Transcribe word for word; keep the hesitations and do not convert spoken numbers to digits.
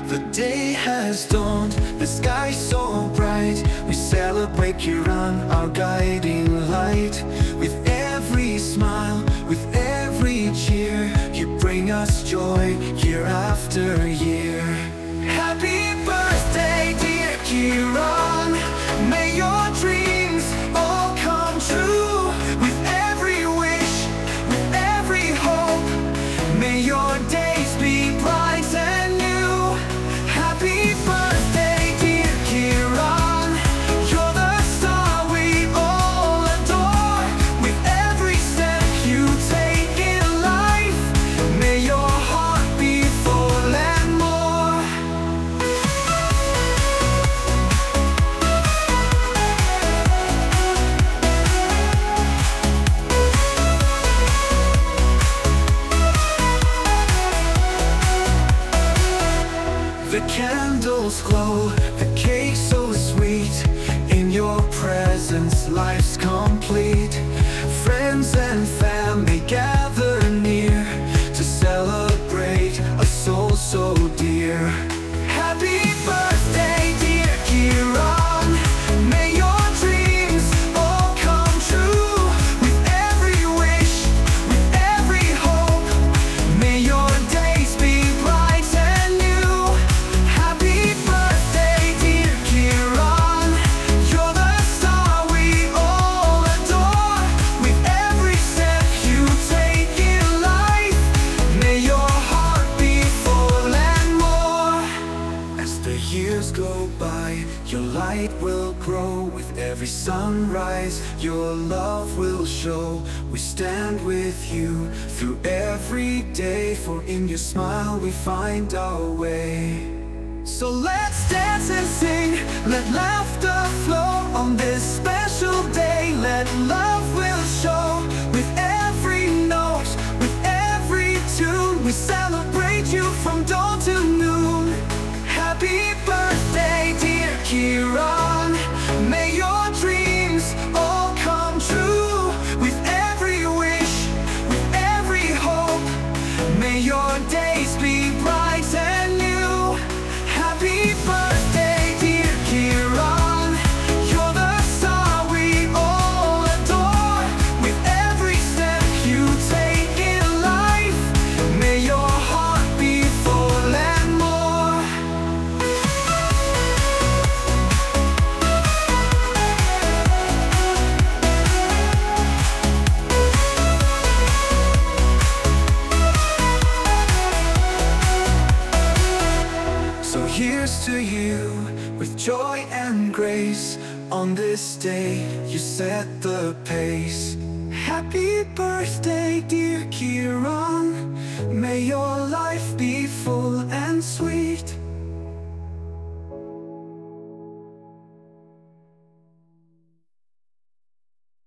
The day has dawned, the sky so bright. We celebrate Kiran, our guiding light. With every smile, with every cheer, you bring us joy year after year. Happy birthday, dear Kiran. May your dreams all come true. With every wish, with every hope, may your days be bright and new. Happy birthday, dear Kiran. You're the star we all adore. With every step you take in life, may your heart be full and more. The candles glow, the cake so sweet. In your presence, life's complete. Friends and family gather near to celebrate a soul so dear. Happy birthday, dear Kiran. May your dreams all come true. With every wish, with every hope, may your days be bright and new. Happy birthday, dear Kiran. You're the star we all adore. With every step you take in life, may your heart be full and more. As the years go by, your light will grow. With every sunrise, your love will show. We stand with you through every day, for in your smile we find our way. So let's dance and sing, let laughter flow on this special day. Let love will show. With every note, with every tune, we celebrate you from dawn to noon. Happy birthday, dear Kiran. May your dreams all come true. With every wish, with every hope, may your days be bright and new. Happy birthday, dear Kiran. You're the star we all adore. With every step you take in life, may your heart be full and more. So here's to you, with joy and grace. On this day, you set the pace. Happy birthday, dear Kiran. May your life be full and sweet.